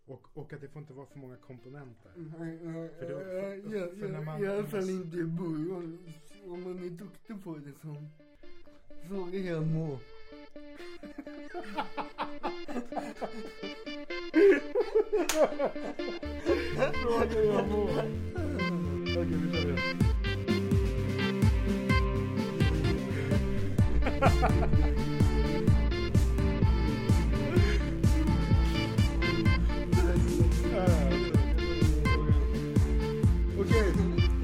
Och att det får inte vara för många komponenter. I alla fall inte i början. Om man är duktig på det så är jag må. Fråga jag må. Okej, vi kör det. Okej.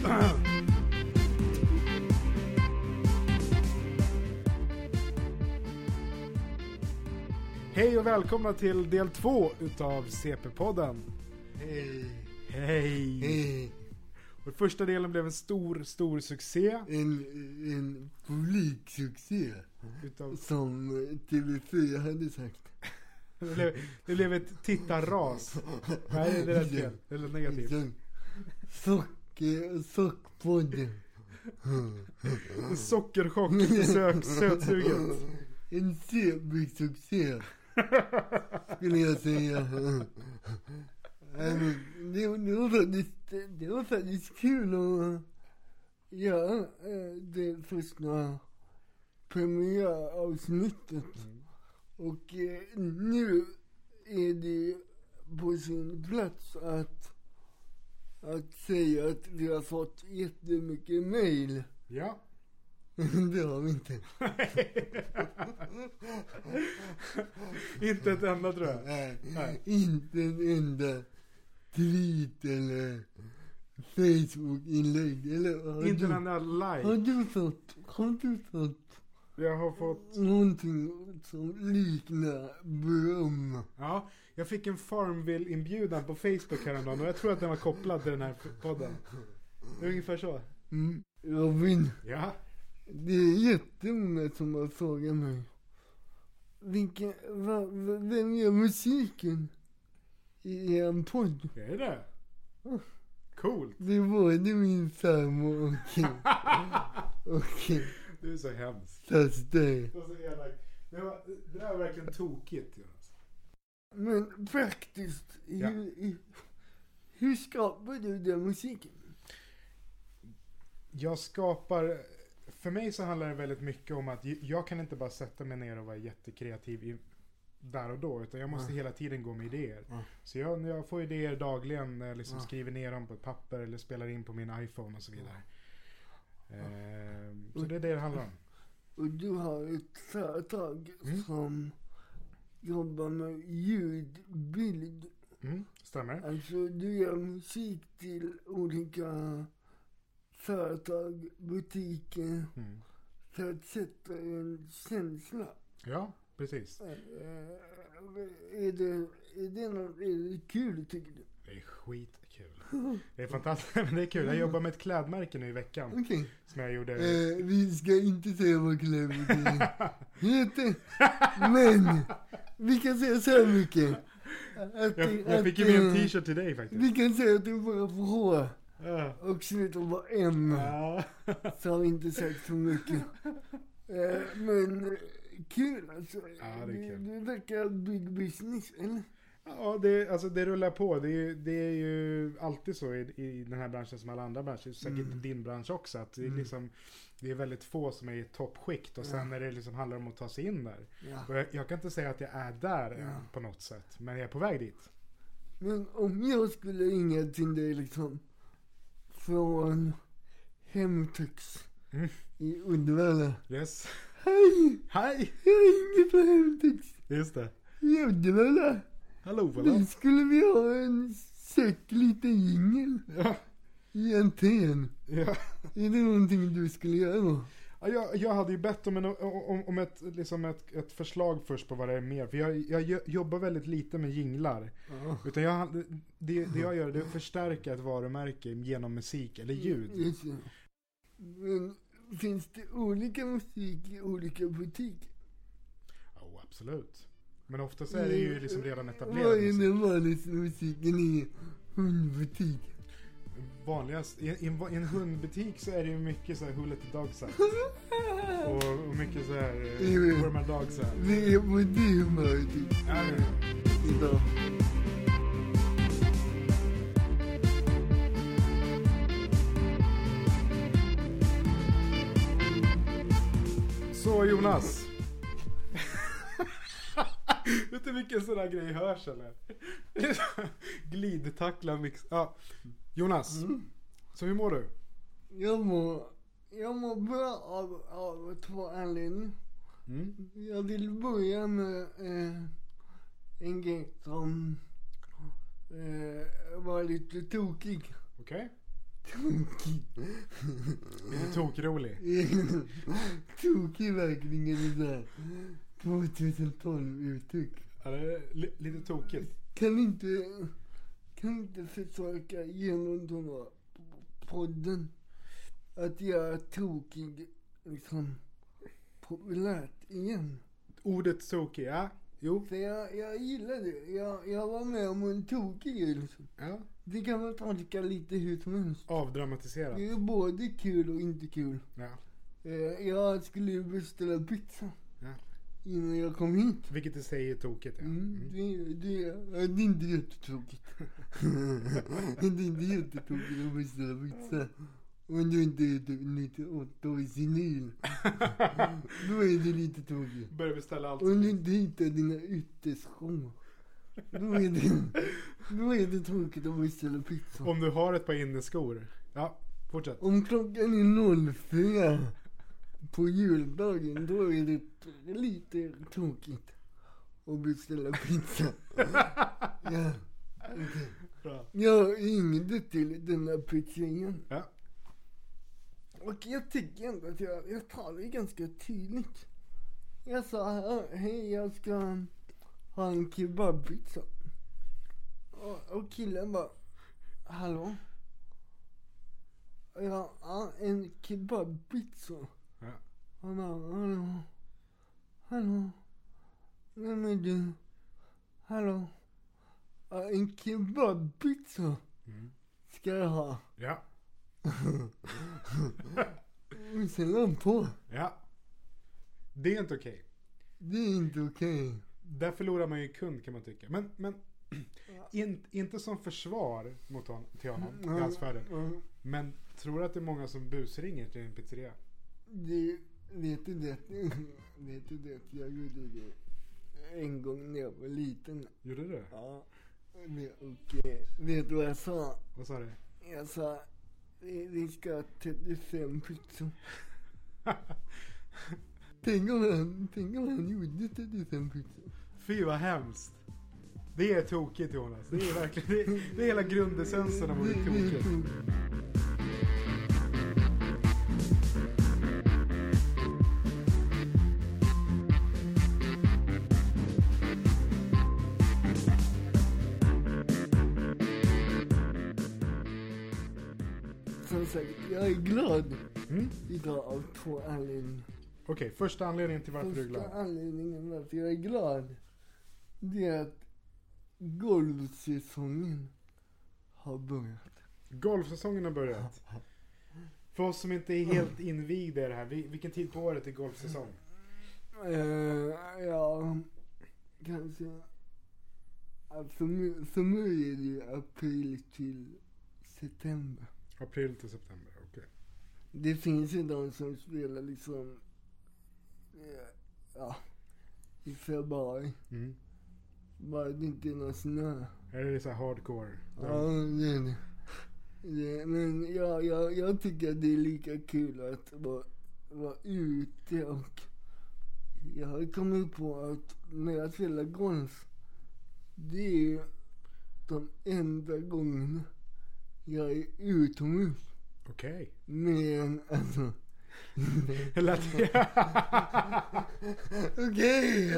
Hej och välkomna till del 2 utav CP-podden. Hej. Och första delen blev en stor succé. En publiksuccé. Som TV4 hade sagt. Det blev ett tittarras. Nej, det är rätt fel. Det är negativt. Sockpodden. En sockerchock till sötsuget. En CP-succé. Skulle jag säga. Det var faktiskt kul att göra det första premiäravsnittet. Och nu är det på sin plats att säga att vi har fått jättemycket mejl. Ja. Det har vi inte. Inte ett enda, tror jag. Nej. Inte en enda tweet eller Facebook-inlägg. Inte en enda like. Har du fått? Jag har fått någonting som liknar beröm. Ja, jag fick en Farmville-inbjudan på Facebook häromdagen och jag tror att den var kopplad till den här podden. Det är ungefär så. Robin. Ja. Det är jättemånga som har frågat mig. Vem gör musiken i en podd? Är det? Coolt. Det var det min farmor och du är så hemskt. Det var så elak. Det där var verkligen tokigt, Jonas. Men praktiskt, hur skapar du den musiken? Jag skapar... För mig så handlar det väldigt mycket om att jag kan inte bara sätta mig ner och vara jättekreativ där och då, utan jag måste hela tiden gå med idéer. Så jag får idéer dagligen när jag liksom skriver ner dem på ett papper eller spelar in på min iPhone och så vidare. Så det är det handlar om. Och du har ett företag som jobbar med ljudbild. Stämmer. Alltså du gör musik till olika företag, butiker för att sätta en känsla. Ja, precis. Är det kul, tycker du? Det är skitkul. Det är fantastiskt, men det är kul. Jag jobbar med ett klädmärke nu i veckan. Okej. Som jag gjorde... Vi ska inte säga vad klädmärket heter. Men vi kan säga så här mycket. Jag fick ju med en t-shirt till dig faktiskt. Vi kan säga att du bara får H. Och slutar vara M. Så har vi inte sagt så mycket. Men kul alltså. Ja, det är kul. Det verkar big business, eller? Ja, det rullar på. Det är ju alltid så i den här branschen som alla andra branscher. Säkert din bransch också. Att det är liksom, det är väldigt få som är i toppskikt. Och sen när det liksom handlar om att ta sig in där. Och jag kan inte säga att jag är där på något sätt. Men jag är på väg dit. Men om jag skulle ringa till dig liksom från Hemtex i Uddevalla. Yes. Hej! Jag ringer från Hemtex. Just det. I Uddevalla. Hallå. Nu skulle vi ha en säck liten jingel. Ja. I en Ja. Är det någonting du skulle göra då? Ja, jag hade ju bett om ett förslag först på vad det är mer. För jag jobbar väldigt lite med jinglar. Utan det jag gör, det är att förstärka ett varumärke genom musik eller ljud. Men finns det olika musik i olika butiker? Ja, absolut. Men ofta så är det ju liksom redan etablerat. Vad är den vanligaste musiken i hundbutik? Vanligast i en hundbutik så är det ju mycket så här Who Let the Dogs Out. och mycket så här Where My Dogs Out. Det är på det humöret idag. Så Jonas. Vet du vilken sån där grej hörs eller? Glidtackla mix. Ja. Jonas. Så hur mår du? Jag mår bra av 2 anledningar. Jag vill börja med en grej som var lite tokig. Okej. Tokig. Lite tokrolig. Tokig verkligen i det där 2012 uttryck. Ja, det är lite tokigt. Kan inte försöka genom podden att göra tokig liksom populärt igen. Ordet tokig, ja. Jo. För jag gillar det. Jag var med om en tokig grej liksom. Ja. Det kan man tolka lite hur som helst. Avdramatiserat. Det är både kul och inte kul. Ja. Jag skulle ju beställa pizza. Ja. Innan jag kom hit. Vilket i sig är tokigt, ja. Det är inte jättetråkigt. Det är inte jättetråkigt att beställa pizza. Om du inte är lite 8 år senil. Då är det lite tråkigt. Börjar beställa allt. Om du inte hittar dina ytterskor. Då är det tråkigt att beställa pizza. Om du har ett par inneskor. Ja, fortsätt. Om klockan är 04 på juldagen, då är det lite tråkigt att beställa pizza. Ja, okay. Bra. Jag ringde till den här pizzerian. Ja. Och jag tycker ändå att jag talade ganska tydligt. Jag sa, hej, jag ska ha en kebabpizza. Och killen bara, hallå? Ja, en kebabpizza. Ja. Han bara, hallå? Vem är du? Hallå? Ja, en kebabpizza ska jag ha. Ja. Och sen la han på. Ja. Det är inte okej. Det är inte okej. Där förlorar man ju kund kan man tycka. Men inte som försvar mot till honom, till hans fördel. Men tror du att det är många som busringer till en pizzeria? Vet du det? Jag gjorde det en gång när jag var liten. Gjorde du? Ja. Och vet du vad jag sa? Vad sa du? Jag sa, vi ska ha 35 pizzor. Tänk om han gjorde 35 pizzor. Fy vad hemskt. Det är tokigt, Jonas. Det är verkligen det är hela grundessensen av ordet tokigt. Som sagt, jag är glad idag av 2 anledningar. Okej, första anledningen till varför du är glad. Första anledningen varför jag är glad, det är att golfsäsongen har börjat. Golfsäsongen har börjat. För oss som inte är helt invigda i det här, vilken tid på året är golfsäsong? Ja, kanske. Alltså, för mig är det april till september. April till september, okej. Det finns ju de som spelar liksom i februari. Bara det inte är någon snö. Är det så här hardcore? Ja, det är det. Men jag tycker att det är lika kul att vara ute, och jag har kommit på att när jag spelar golf, det är de enda gångerna jag är utomhus. Okej. Men alltså... Okej.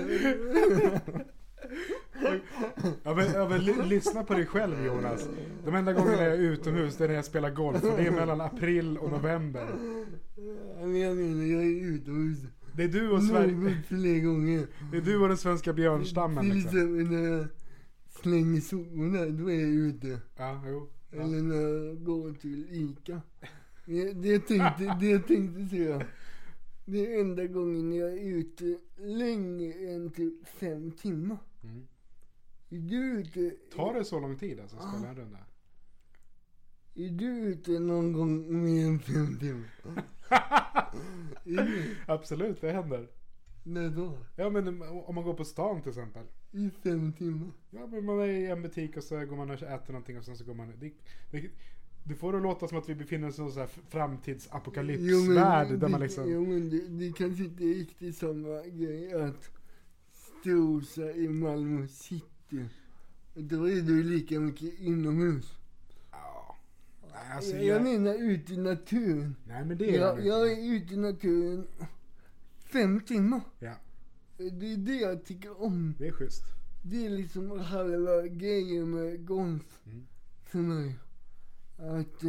Ja, men lyssna på dig själv, Jonas. De enda gångerna jag är utomhus, det är när jag spelar golf. Och det är mellan april och november. Men jag menar, jag är utomhus. Det är du och Sverige. Fler gånger. Det är du och den svenska björnstammen till liksom. exempel när jag slänger soporna, då är jag ute. Ja, jo. Ja. Eller när jag går till Ica. Det tänkte säga. Det är enda gången jag är ute längre än typ 5 timmar. Är du ute... Tar det så lång tid alltså att spela en runda? Är du ute någon gång mer än 5 timmar? Absolut, det händer. När då? Ja, men om man går på stan till exempel. I 5 timmar. Ja, men man är i en butik och så går man och äter någonting och sen så går man... Du får det låta som att vi befinner oss i en sån här framtidsapokalypsvärld där man liksom... Jo, men det kanske inte är riktigt samma grej att strosa i Malmö city. Då är du lika mycket inomhus. Ja. Alltså, jag menar ute i naturen. Nej, men det är jag är ute i naturen 5 timmar. Ja. Det är det jag tycker om. Det är schysst. Det är liksom halva grejen med golf för mig. Att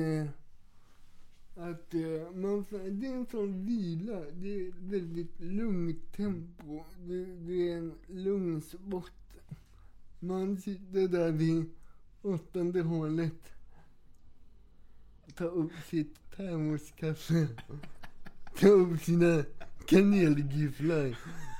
man, det är en sån vila. Det är ett väldigt lugnt tempo. Det är en lugn sport. Man sitter där vid 8:e hålet. Tar upp sitt termoskaffe. Tar upp sina kanelgifflar.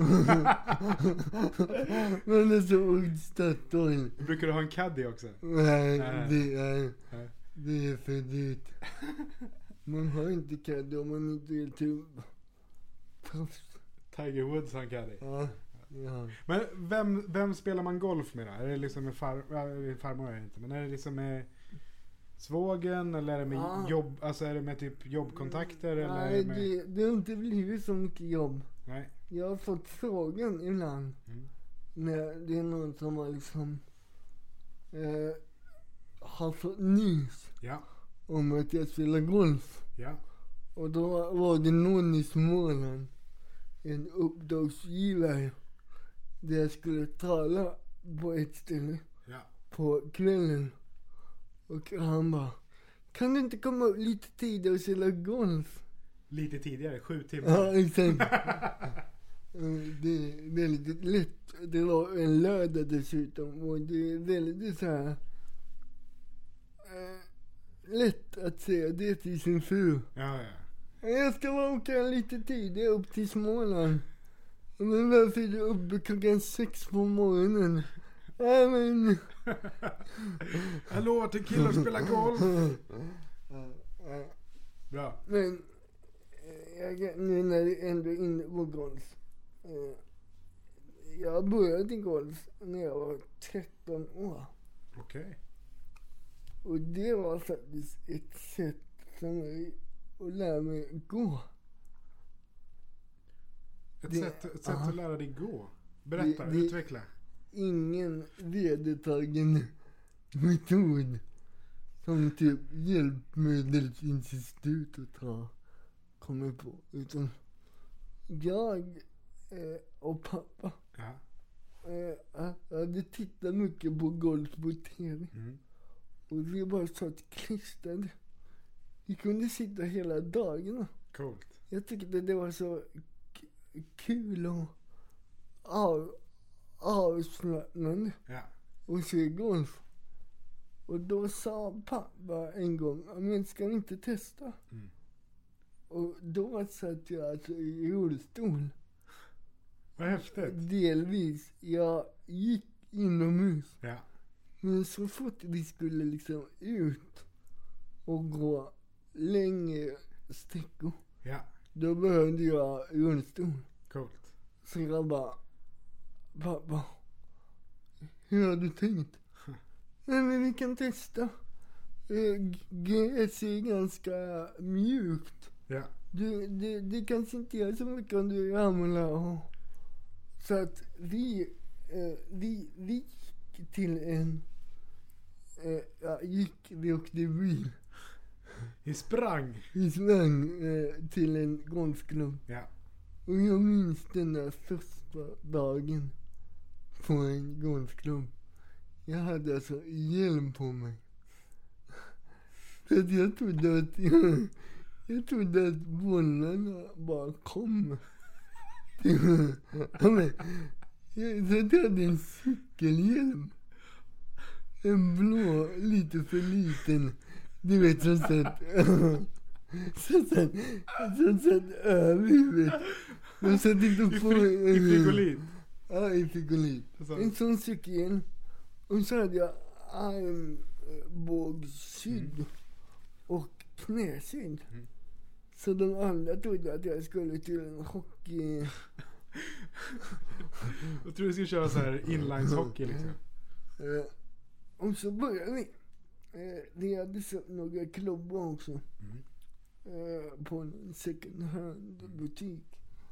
Man är så ordstattad. Brukar du ha en caddy också? Nej. Det är för dyrt. Man har inte caddy om man inte är typ proffs. Tiger Woods har en caddy. Ja. Men vem spelar man golf med då? Är det liksom med farmor är det inte, men är det liksom med svågen eller är det med jobb, alltså är det med typ jobbkontakter eller? Nej, med... det har inte blivit så mycket jobb. Nej. Jag har fått frågan ibland när det är någon som har liksom har fått nys om att jag spelar golf. Ja. Och då var det någon i Småland, en uppdragsgivare, där jag skulle tala på ett ställe på kvällen. Och han bara, kan du inte komma upp lite tidigare och spela golf? Lite tidigare, 7 timmar. Ja, exakt. Det är väldigt lätt. Det var en lördag dessutom. Och det är väldigt så här lätt att säga det till sin fru. Ja. Jag ska åka lite tidigare upp till Småland. Men varför är du uppe klockan 6 på morgonen? Ja, men... Hallå till killar spela golf. Bra. Men nu när det ändå är inne på golf. Jag började golf när jag var 13 år. Okej. Och det var faktiskt ett sätt för mig att lära mig gå. Ett sätt att lära dig gå? Berätta, utveckla. Ingen vedertagen metod som typ hjälpmedelsinstitutet har kommit på. Utan jag och pappa hade tittat mycket på golf på tv. Och vi bara satt klistrade. Vi kunde sitta hela dagarna. Coolt. Jag tyckte det var så kul och avslappnande och se golf. Och då sa pappa en gång, men ska vi inte testa? Och då satt jag alltså i rullstol. Vad häftigt. Delvis. Jag gick inomhus. Ja. Men så fort vi skulle liksom ut och gå längre sträckor. Ja. Då behövde jag rullstol. Coolt. Så jag bara, pappa, hur har du tänkt? Nej, men vi kan testa. GS är ganska mjukt. Ja. Det kanske inte är så mycket om du ramlar. Så att vi gick till vi åkte bil. Vi sprang Till en golfklubb. Ja. Och jag minns den där första dagen på en golfklubb. Jag hade alltså hjälm på mig. För att jag trodde att bollarna bara kom. Så jag hade en cykelhjälm. En blå, lite för liten. Du vet, som satt över huvudet. De satt inte på... I frigolit. Ja, i frigolit. En sån cykel. Och så hade jag armbågssydd och knäsydd. Så de andra trodde att jag skulle till en hockey. Jag tror du skulle köra så här inlineshockey liksom. Och så började vi. Det hade sett några klubbar också. På en second hand butik.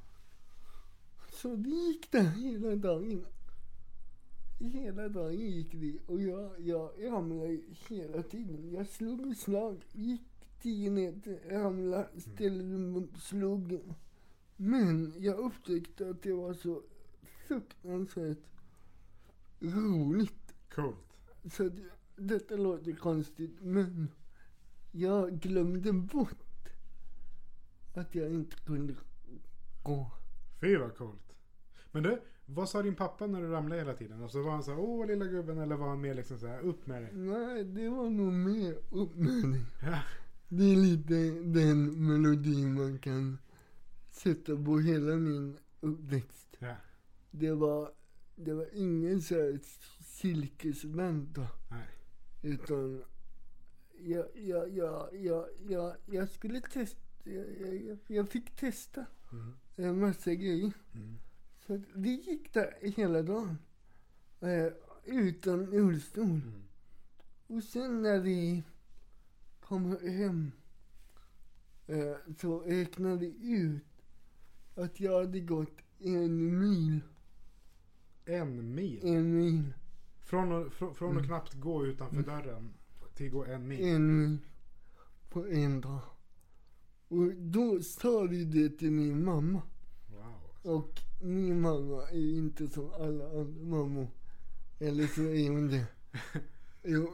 Så det gick där hela dagen. Hela dagen gick det. Och jag ramlade hela tiden. Jag slog slag. Gick 10 meter. Ramlade. Ställde mig upp. Slog. Men jag upptäckte att det var så fruktansvärt roligt. Coolt. Så detta låter konstigt. Men jag glömde bort att jag inte kunde gå. Fy vad coolt. Men du, vad sa din pappa när du ramlade hela tiden? Alltså var han så här, åh lilla gubben, eller var han mer liksom så här, upp med dig? Nej, det var nog mer upp med dig. Ja. Det är lite den melodin man kan sätta på hela min uppväxt. Ja. Det var ingen så här silkesvänta. Nej. Utan jag skulle testa. Jag fick testa en massa grejer. Så det gick där hela dagen. Utan rullstol. Och sen när vi kom hem så räknade vi ut att jag hade gått 1 mil. 1 mil? 1 mil. Från att knappt gå utanför dörren till gå 1 mil? 1 mil på en dag. Och då sa vi det till min mamma. Wow. Och min mamma är inte som alla andra mammor. Eller så är hon det. Jo,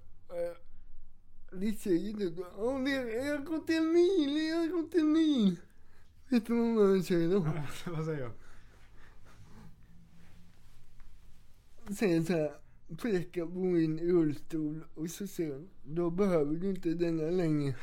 vi säger det då. Jag har gått 1 mil, jag har gått 1 mil. Vet du vad mamma säger då? Vad säger jag? Säger så här, pekar på min rullstol och så säger hon, då behöver du inte denna längre.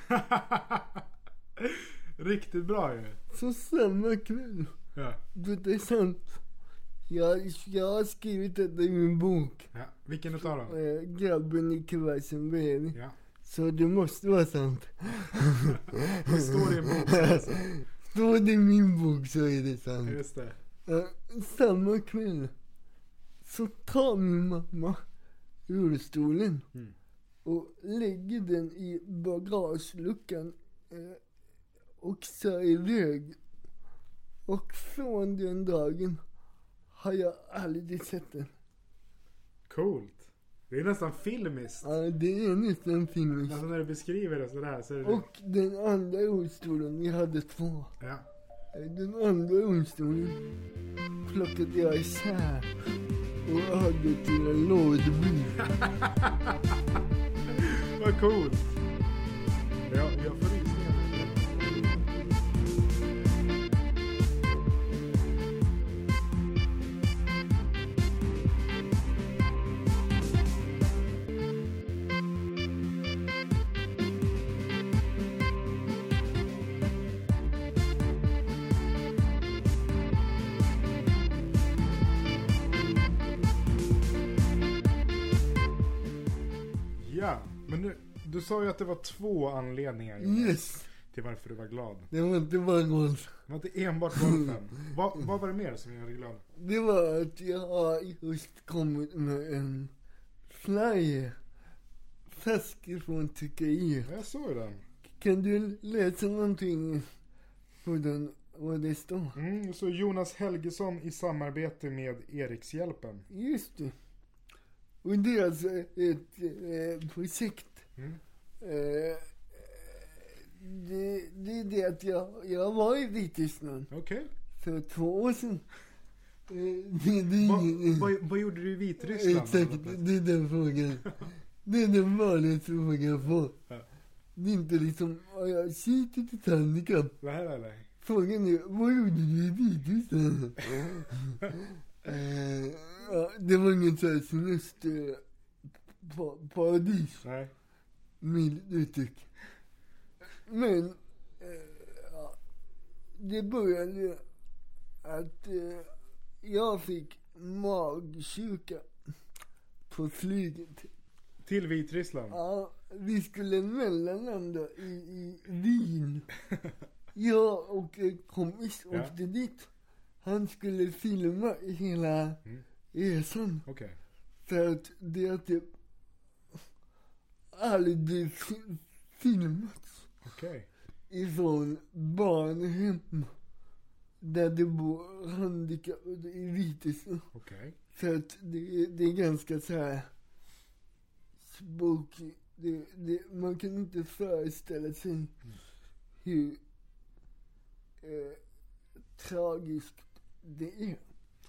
Riktigt bra ju. Så samma kväll. Ja. Det är sant. Jag har skrivit detta i min bok. Ja. Vilken utav dem? Grabben i kuversen bredvid. Ja. Så det måste vara sant. Det står i en bok. Står det i min bok så är det sant. Just det. Samma kväll så tar min mamma rullstolen och lägger den i bagageluckan och kör iväg. Och från den dagen har jag aldrig sett den. Coolt. Det är nästan filmiskt. Ja, det är nästan filmiskt. Alltså när du beskriver det sådär så är det... Och den andra rullstolen, vi hade 2. Ja. Den andra rullstolen plockade jag isär och hade till en lådbil. Vad coolt. Jag får rysningar. Ja, men du sa ju att det var 2 anledningar till varför du var glad. Det var inte bara golf. Det var inte enbart golfen. Vad var det mer som gjorde dig glad? Det var att jag har just kommit med en flyer. Färsk från tryckeriet. Jag såg ju den. Kan du läsa någonting på den, vad det står? Så Jonas Helgesson i samarbete med Erikshjälpen. Just det. Och det är alltså ett projekt. Det är det att jag var i Vitryssland. Okej. För 2 år sedan. Vad gjorde du i Vitryssland? Exakt, det är den frågan. Det är den vanligaste frågan jag får. Ja. Det är inte liksom, jag sitter till handikapp. Nej. Frågan är, vad gjorde du i Vitryssland? Det var ingen så här semester paradis. Nej. Milt uttryck. Men det började att jag fick magsjuka på flyget. Till Vitryssland? Ja, vi skulle mellanlanda i Wien. Jag och en kompis åkte dit. Han skulle filma hela resan. Okej. För att det har typ aldrig filmats. Okej. Ifrån barnhem där det bor handikappade i Vitryssland. Okej. För att det är ganska så här spooky. Man kan inte föreställa sig hur tragiskt det är.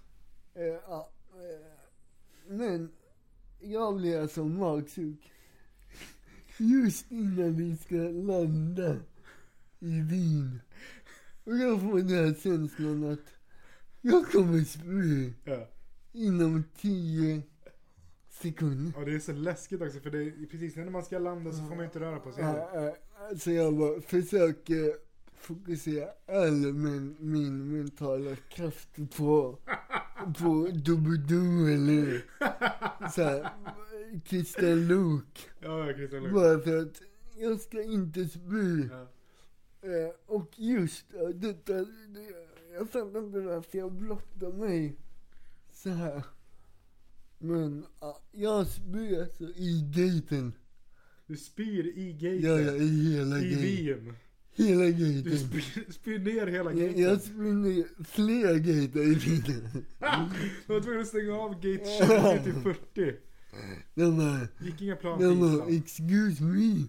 Men jag blir alltså magsjuk just innan vi ska landa i Wien. Och jag får den här känslan att jag kommer spy inom 10 sekunder. Och det är så läskigt också, för det är precis när man ska landa så får man inte röra på sig. Så jag bara försöker fokusera all min mentala kraft på Doobadoo eller såhär Christian Luke. Ja, Christian Luke. Bara för att jag ska inte spy. Och just detta, jag fattar inte varför jag blottar mig så här. Men jag spyr alltså i gaten. Du spyr i gaten? Ja, i hela gaten. I Wien? Hela gaten. Du spyr ner hela gaten? Jag spyr ner flera gater i Wien. Du var tvungen att stänga av gate 20 till 40. Gick inga plan till Island. Excuse me.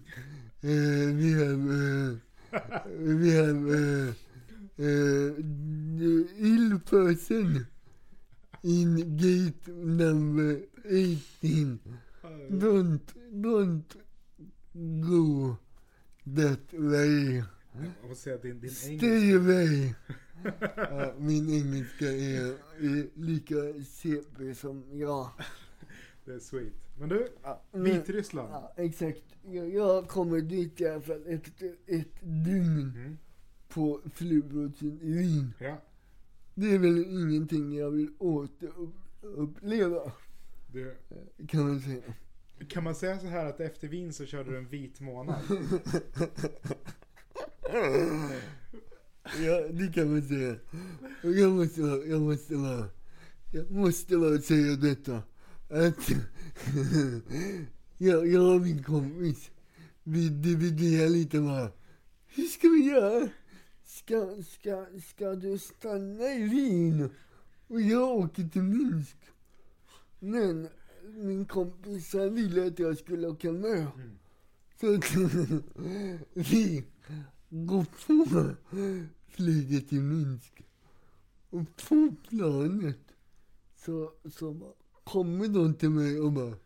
We have ill person in gate number 18. Don't go that way. Jag måste säga att din Stay away. Min engelska är lika CP som jag. Det är sweet. Men du, Vitryssland. Ja, exakt. Jag kommer dit i alla fall efter ett dygn på flygbåten i Wien. Ja. Det är väl ingenting jag vill återuppleva. Kan man säga. Kan man säga så här att efter Wien så körde du en vit månad? Ja, det kan man säga. Och jag måste bara säga detta. Att jag och min kompis, vi dividerar lite bara. Hur ska vi göra? Ska du stanna i Wien? Och jag åker till Minsk. Men min kompis ville att jag skulle åka med. Så att vi går på flyget till Minsk. Och på planet så kommer de till mig och bara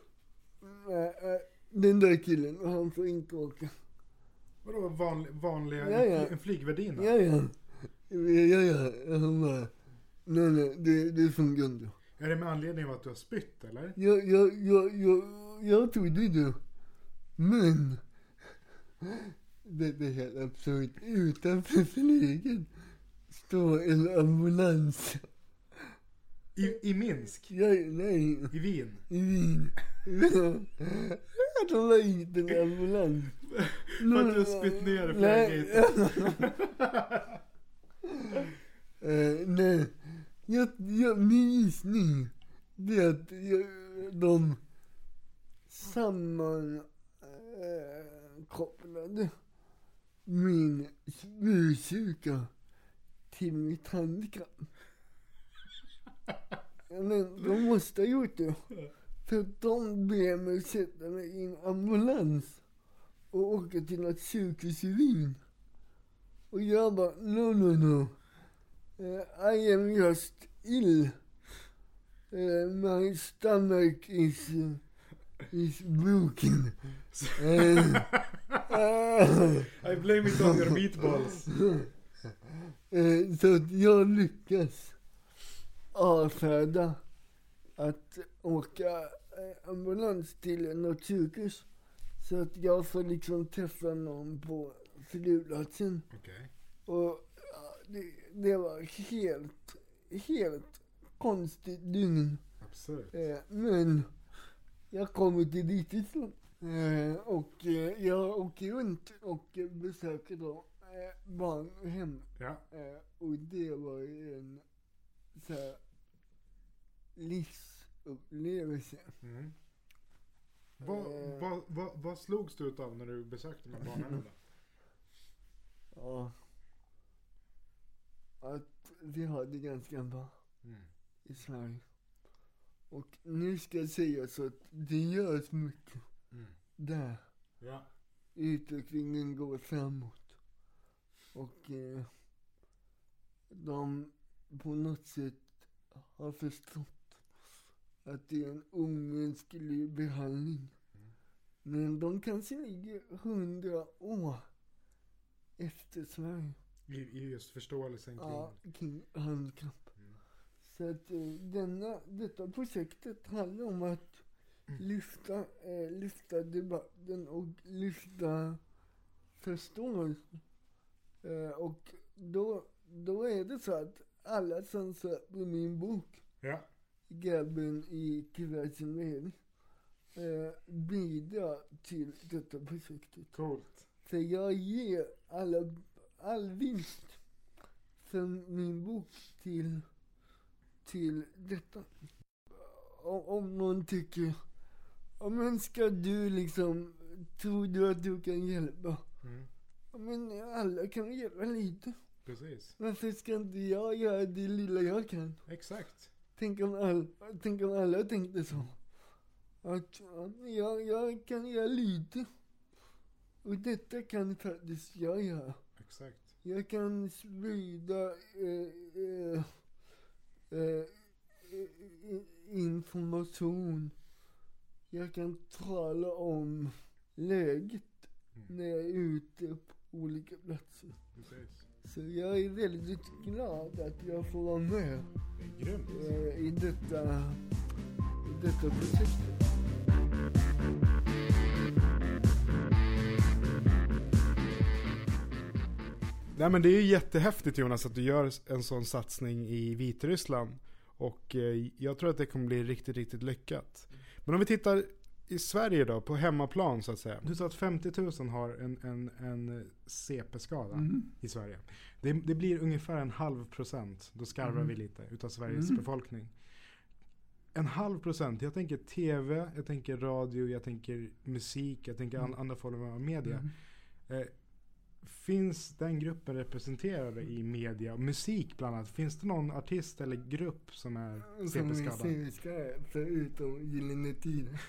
den där killen, han får inte åka. Vadå vanliga en flygvärdinna? Ja. Han bara, nej, det funkar inte. Är det med anledning av att du har spytt, eller? Jag trodde det. Men det är helt absurt. Utanför flyget står en ambulans. I Minsk? Ja, nej. I Wien? I Wien. De var inte en ambulans. För att du har spytt ner flyget. Nej. Min gissning det är att de sammankopplade min spysjuka till mitt handikapp. Men de måste ha gjort det. För att de ber mig sätta mig i en ambulans och åka till något sjukhus i Wien. Och jag bara, no. I am just ill. My stomach is broken. I blame it on your meatballs. Så att jag lyckas avfärda att åka ambulans till något sjukhus. Så att jag får liksom träffa någon på flygplatsen. Okej. Och det var helt konstigt dygn. Absurd. Men jag kommer till Vitryssland. Och jag åker runt och besöker då barnhem. Ja. Och det var en så här livsupplevelse. Mm. Vad slogs du utav när du besökte de här barnen? Ja. Att vi har det ganska bra i Sverige. Och nu ska jag säga så att det görs mycket där. Ja. Utvecklingen går framåt. Och de på något sätt har förstått att det är en omänsklig behandling. Men de kanske ligger 100 år efter Sverige. I just förståelsen kring handikapp. Så att detta projektet handlar om att lyfta debatten och lyfta förståelsen. Och då är det så att alla som söker min bok, Grabben i kuverten bidrar till detta projektet. Coolt. Så jag ger all vinst från min bok till detta. Om någon tycker, men ska du liksom, tror du att du kan hjälpa? Men alla kan hjälpa lite. Precis. Varför ska inte jag göra det lilla jag kan? Exakt. Tänk om alla tänkte så. Att jag kan göra lite. Och detta kan faktiskt jag göra. Exakt. Jag kan sprida information. Jag kan tala om läget när jag är ute på olika platser. Precis. Så jag är väldigt glad att jag får vara med i detta projektet. Nej, men det är ju jättehäftigt, Jonas, att du gör en sån satsning i Vitryssland. Och jag tror att det kommer bli riktigt, riktigt lyckat. Men om vi tittar i Sverige då, på hemmaplan så att säga. Du sa att 50 000 har en CP-skada i Sverige. Det blir ungefär 0,5%. Då skarvar vi lite utav Sveriges befolkning. 0,5%. Jag tänker tv, jag tänker radio, jag tänker musik, jag tänker andra former av media. Finns den gruppen representerade i media och musik bland annat? Finns det någon artist eller grupp som är CP-skadad? Som är CP-skadad, förutom Gyllene Tider.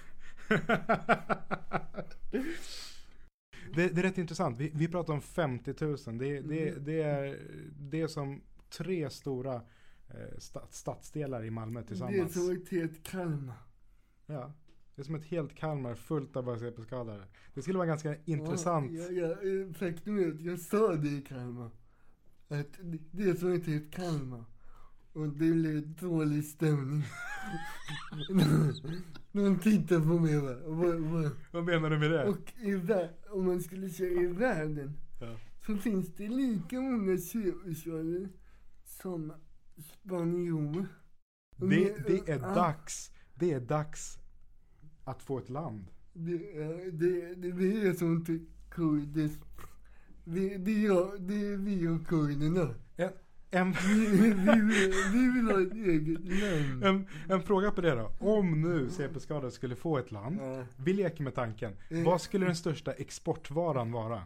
Det är rätt intressant. Vi pratar om 50 000. Det är som 3 stora stadsdelar i Malmö tillsammans. Det är som ett helt Kalmar. Ja, det är som ett helt Kalmar fullt av bara CP-skadade. Det skulle vara ganska intressant. Faktum är att jag sa det i Kalmar. Att det är som ett helt Kalmar. Och det blev dålig stämning. Någon tittar på mig va? Vad menar du med det? Och om man skulle köra i världen så finns det lika många CP-skadade som spanjorer. Det är dags att få ett land. Det är som till kurder. Det är vi och kurderna. Vi vill ha ett eget land. En fråga på det då. Om nu CP-skadade skulle få ett land, vi leker med tanken. Vad skulle den största exportvaran vara?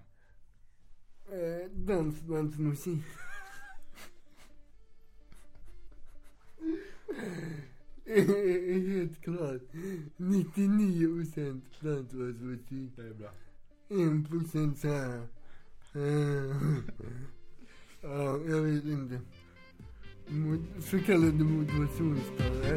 Dansbandsmusik. Helt klart. 99% dansbandsmusik. Det är bra. 1% så här. Ja, jag vet inte. Så kallade motivationstalare.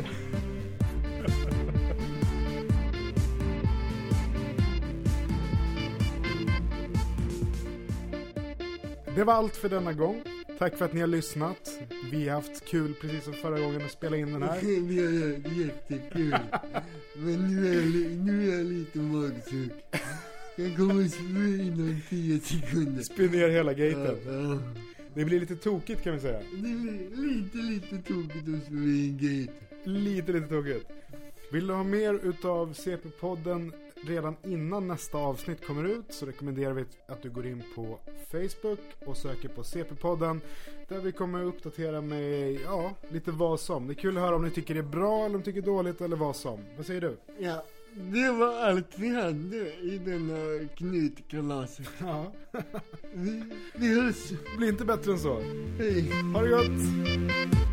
Det var allt för denna gång. Tack för att ni har lyssnat. Vi har haft kul precis som förra gången att spela in den här. Vi har jättekul. Men nu är jag lite magsjuk. Jag kommer spy inom 10 sekunder. Spy ner hela gaten. Ja. Det blir lite tokigt kan vi säga. Det blir lite tokigt att spy in gate. Lite tokigt. Vill du ha mer utav CP-podden redan innan nästa avsnitt kommer ut, så rekommenderar vi att du går in på Facebook och söker på CP-podden, där vi kommer uppdatera med lite vad som. Det är kul att höra om ni tycker det är bra eller om ni tycker det är dåligt eller vad som. Vad säger du? Ja, det var allt vi hade i denna knytkalaset. Ja. Vi hörs. Blir inte bättre än så. Hej. Ha det gott!